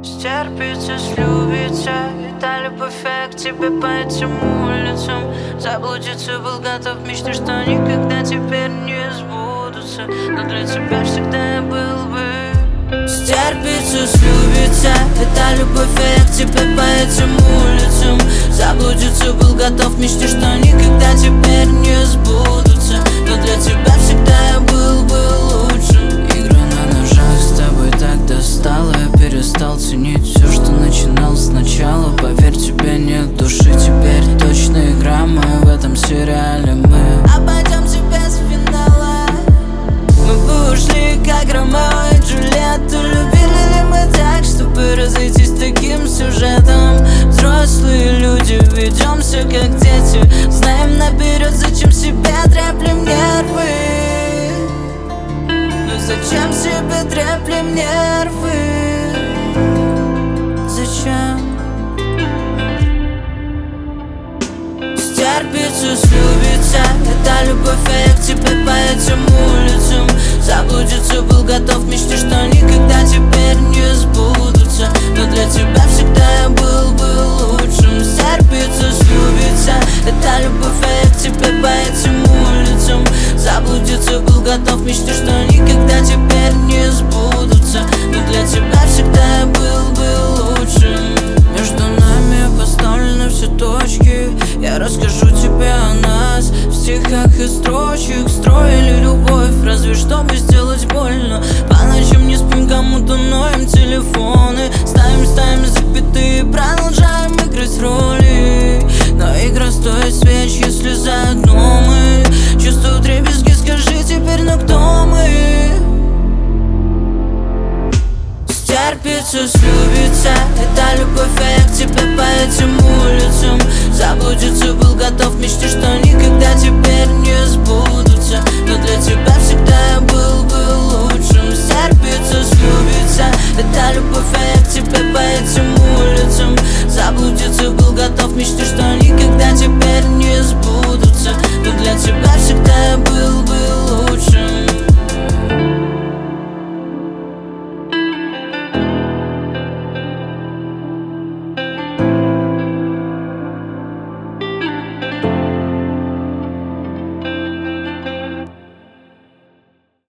Стерпится, слюбится, это любовь к тебе по этим улицам. Заблудиться был готов, мечты, что никогда теперь не сбудутся. Но для тебя всегда я был бы. Стерпится, слюбится, это любовь к тебе по этим улицам. Заблудиться был готов, мечты, что никогда теперь не сбудутся. Но для тебя всегда я был бы лучшим. Игра на ножах с тобой так достала, я перестал ценить все, что начинал сначала. Поверь, тебе нет души, теперь точно игра моя в этом сериале. Мы обойдемся без финала. Мы бы ушли, как Ромео и Джульетту. Любили ли мы так, чтобы разойтись с таким сюжетом? Взрослые люди, ведемся как дети. Знаем наперед, зачем себе треплем нервы. Ну зачем себе треплем нервы? Зачем? Стерпится, слюбится, это любовь к тебе по этим улицам. Заблудиться был готов, мечты, что никогда теперь не сбудутся. Но для тебя всегда я был бы лучшим. Стерпится, слюбится, это любовь к тебе по этим улицам. Заблудиться был готов, мечты, что никогда теперь не сбудутся. Но для тебя всегда я был бы лучшим. Между нами поставлены все точки. Я расскажу тебе о нас в стихах и строчек. Строили любовь, разве чтобы сделать больно. По ночам не спим, кому-то ноем телефоны. Ставим запятые, продолжаем играть роли. Но игра стоит свеч, если заодно мы. Чувствую вдребезги, скажи теперь, ну кто мы? Стерпится, слюбится, это любовь к тебе по этим улицам. Заблудиться был готов, мечты, что никогда теперь не сбудутся. Но для тебя всегда я был бы лучшим. Стерпится, слюбится, это любовь к тебе по этим улицам. Заблудиться был готов, мечты, что никогда теперь не сбудутся. Но для тебя